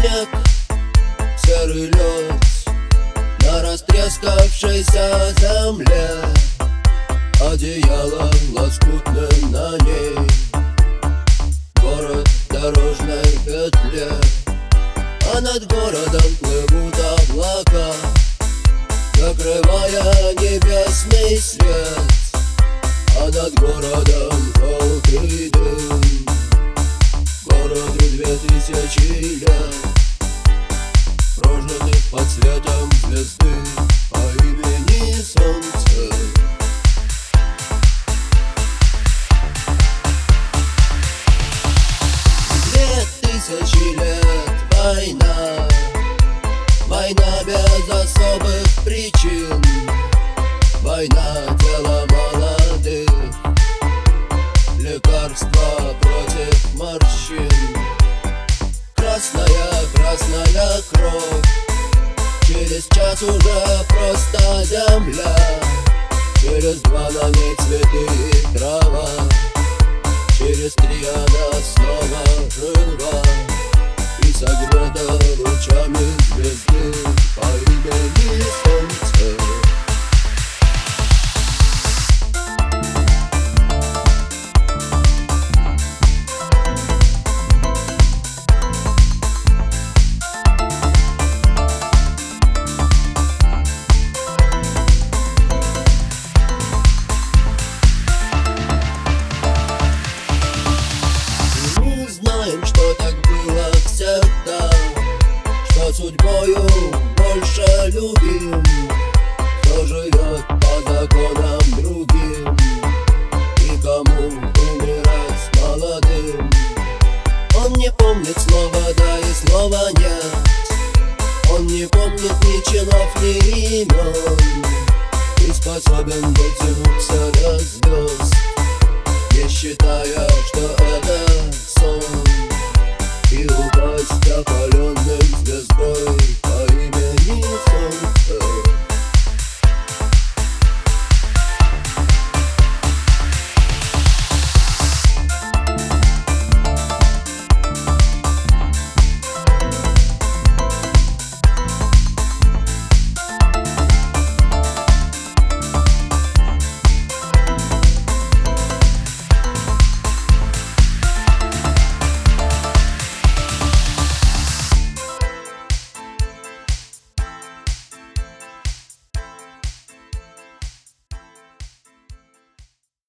снег, серый лед на растрескавшейся земле. Одеяло лоскутным на ней, город в дорожной петле. А над городом плывут облака, закрывая небесный свет. А над городом желтый дым, городу 2000 лет, прожитых под светом звезды по имени Солнце. 2000 лет война, война без особых причин, война дело молодых, лекарства против морщин. Красная, красная кровь, через час уже просто земля, через 2 на ней цветы и трава, через 3 она снова жива и согрета лучами звезды по имени Солнце. Что так было всегда, что судьбою больше любим, кто живет по законам другим и кому умирать молодым. Он не помнит слова да и слова нет, он не помнит ни чинов, ни имен, и способен дотянуться до звезд, не считая, что это сон, и упасть опаленным звездой